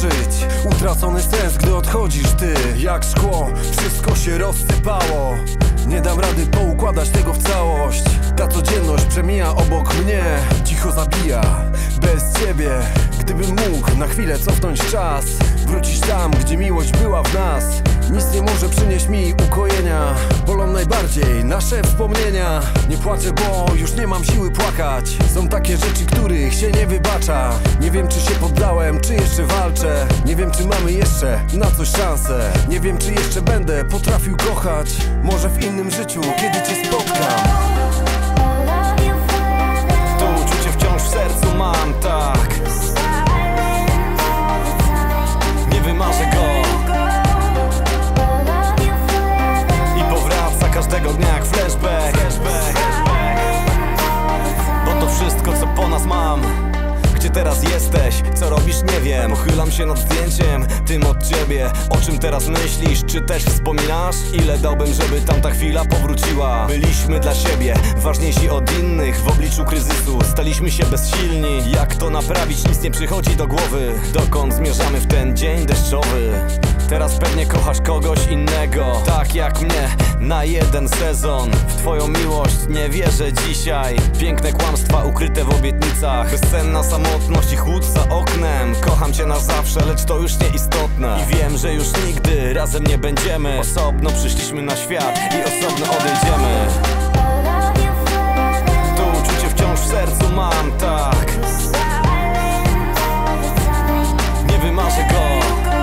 zobaczyć utracony sens, gdy odchodzisz ty. Jak szkło, wszystko się rozsypało. Nie dam rady poukładać tego w całość. Ta codzienność przemija obok mnie, cicho zabija bez ciebie. Gdybym mógł na chwilę cofnąć czas, wrócić tam, gdzie miłość była w nas. Nic nie może przynieść mi ukojenia. Bolą najbardziej nasze wspomnienia. Nie płaczę, bo już nie mam siły płakać. Są takie rzeczy, których się nie wybacza. Nie wiem, czy się poddałem, czy jeszcze walczę. Nie wiem, czy mamy jeszcze na coś szansę. Nie wiem, czy jeszcze będę potrafił kochać. Może w innym życiu, kiedy cię spotkam. To uczucie wciąż w sercu mam, tak. Nie wymarzę go i powraca każdego dnia jak flashback. Bo to wszystko, co po nas mam. Gdzie teraz jesteś? Co robisz? Nie wiem. Pochylam się nad zdjęciem, tym od ciebie. O czym teraz myślisz? Czy też wspominasz? Ile dałbym, żeby tamta chwila powróciła? Byliśmy dla siebie ważniejsi od innych. W obliczu kryzysu staliśmy się bezsilni. Jak to naprawić? Nic nie przychodzi do głowy. Dokąd zmierzamy w ten dzień deszczowy? Teraz pewnie kochasz kogoś innego, tak jak mnie, na jeden sezon. W twoją miłość nie wierzę dzisiaj. Piękne kłamstwa ukryte w obietnicach. Bezsenna samotność i chłód za oknem. Kocham cię na zawsze, lecz to już nieistotne. I wiem, że już nigdy razem nie będziemy. Osobno przyszliśmy na świat i osobno odejdziemy. To uczucie wciąż w sercu mam, tak. Nie wymarzę go